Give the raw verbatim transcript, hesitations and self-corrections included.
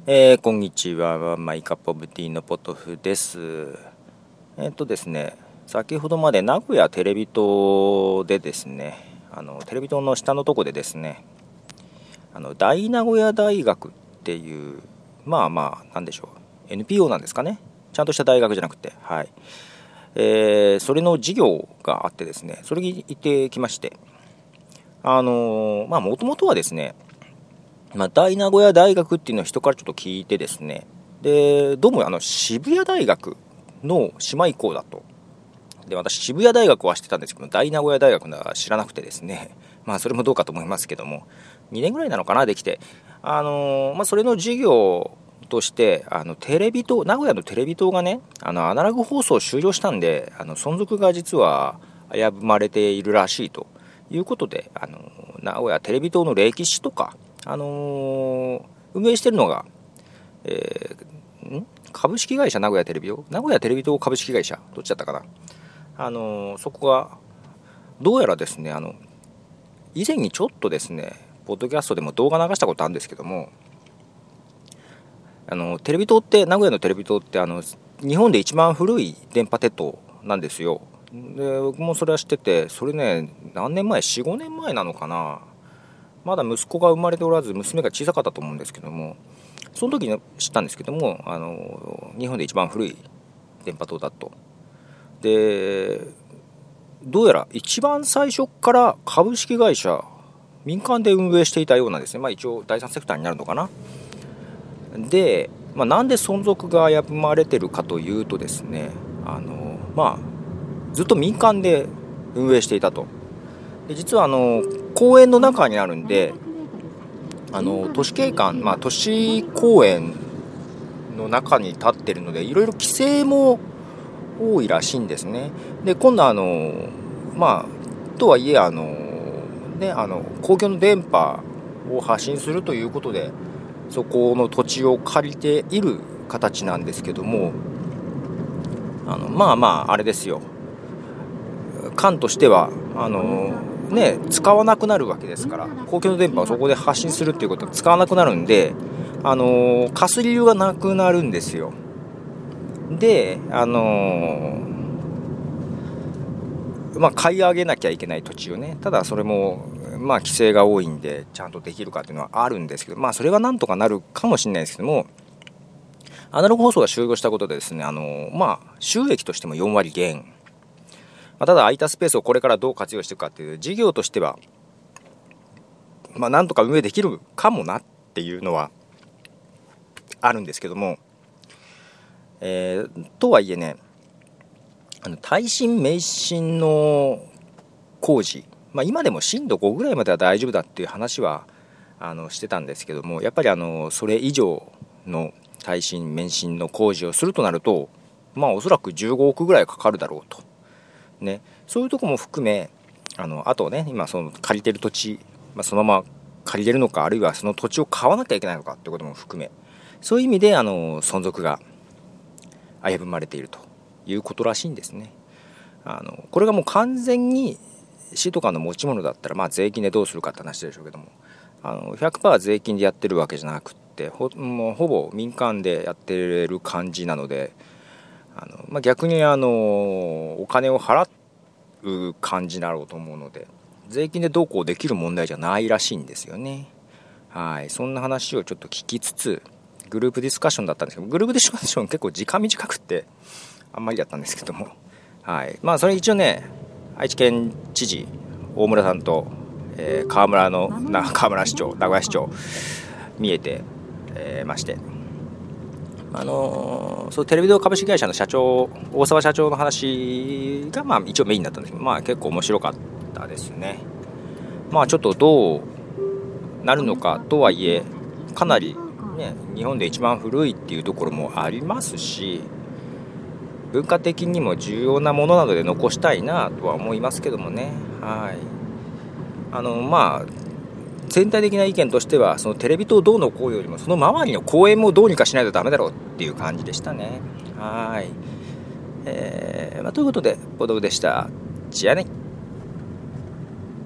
えー、こんにちは。マイカップオブティーのポトフです。えっとですね、先ほどまで名古屋テレビ塔でですね、あのテレビ塔の下のとこでですね、あの大名古屋大学っていう、まあまあなんでしょう、エヌピーオー なんですかね。ちゃんとした大学じゃなくて、はい。えー、それの授業があってですね、それに行ってきまして、あのまあもともとはですね、まあ、大名古屋大学っていうのを人からちょっと聞いてですね、でどうもあの渋谷大学の姉妹校だと。で私渋谷大学は知ってたんですけど、大名古屋大学は知らなくてですね、まあそれもどうかと思いますけども、にねんぐらいなのかな、できて、あのー、まあそれの授業としてあのテレビ塔、名古屋のテレビ塔がね、あのアナログ放送を終了したんで、あの存続が実は危ぶまれているらしいということで、あの名古屋テレビ塔の歴史とか、あのー、運営してるのが、えー、ん株式会社名古屋テレビ塔、名古屋テレビ塔株式会社、どっちだったかな、あのー、そこがどうやらですね、あの以前にちょっとですねポッドキャストでも動画流したことあるんですけども、あのテレビ塔って、名古屋のテレビ塔ってあの日本で一番古い電波鉄塔なんですよ。で僕もそれは知ってて、それね何年前、 よん、ごねんまえなのかな。まだ息子が生まれておらず娘が小さかったと思うんですけども、その時に知ったんですけども、あの日本で一番古い電波塔だと。でどうやら一番最初から株式会社民間で運営していたようなんですね。まあ一応第三セクターになるのかな。で、まあ、なんで存続が危ぶまれてるかというとですね、あのまあずっと民間で運営していたと。で実はあの公園の中にあるんで、あの都市景観、まあ、都市公園の中に立ってるので、いろいろ規制も多いらしいんですね。で今度あのまあとはいえあの、ね、あの公共の電波を発信するということで、そこの土地を借りている形なんですけども、あのまあまああれですよ、官としてはあのね、使わなくなるわけですから、公共の電波をそこで発信するっていうことは使わなくなるんで、あの貸す理由がなくなるんですよ。であのまあ買い上げなきゃいけない土地をね、ただそれもまあ規制が多いんでちゃんとできるかっていうのはあるんですけど、まあそれはなんとかなるかもしれないですけども、アナログ放送が終了したことでですね、あのまあ収益としてもよんわり減、まあ、ただ空いたスペースをこれからどう活用していくかっていう事業としては、まあ、なんとか運営できるかもなっていうのはあるんですけども、えー、とはいえね、あの耐震免震の工事、まあ、今でも震度ごぐらいまでは大丈夫だっていう話はあのしてたんですけども、やっぱりあのそれ以上の耐震免震の工事をするとなると、まあおそらくじゅうごおくぐらいかかるだろうとね、そういうところも含め、あのあとね、今その借りてる土地、まあ、そのまま借りれるのか、あるいはその土地を買わなきゃいけないのかってことも含め、そういう意味であの存続が危ぶまれているということらしいんですね。あのこれがもう完全に市とかの持ち物だったら、まあ税金でどうするかって話でしょうけども、あの ひゃくパーセント 税金でやってるわけじゃなくて、ほ, もうほぼ民間でやってる感じなので、あの、まあ、逆にあのお金を払う感じだろうと思うので、税金でどうこうできる問題じゃないらしいんですよね。はい、そんな話をちょっと聞きつつ、グループディスカッションだったんですけど、グループディスカッション結構時間短くってあんまりだったんですけども、はい、まあそれ一応ね、愛知県知事大村さんと、えー、川村のな川村市長、名古屋市長見えて、えー、まして、あのー、そうテレビ塔株式会社の社長、大沢社長の話がまあ一応メインだったんですけど、まあ結構面白かったですね。まあちょっとどうなるのかとはいえ、かなりね、日本で一番古いっていうところもありますし、文化的にも重要なものなので残したいなとは思いますけどもね。はい、あのまあ全体的な意見としては、そのテレビ塔どうのこうよりもその周りの公園もどうにかしないとダメだろうっていう感じでしたね。はい、えーまあ、ということでポドウでした。じゃあね。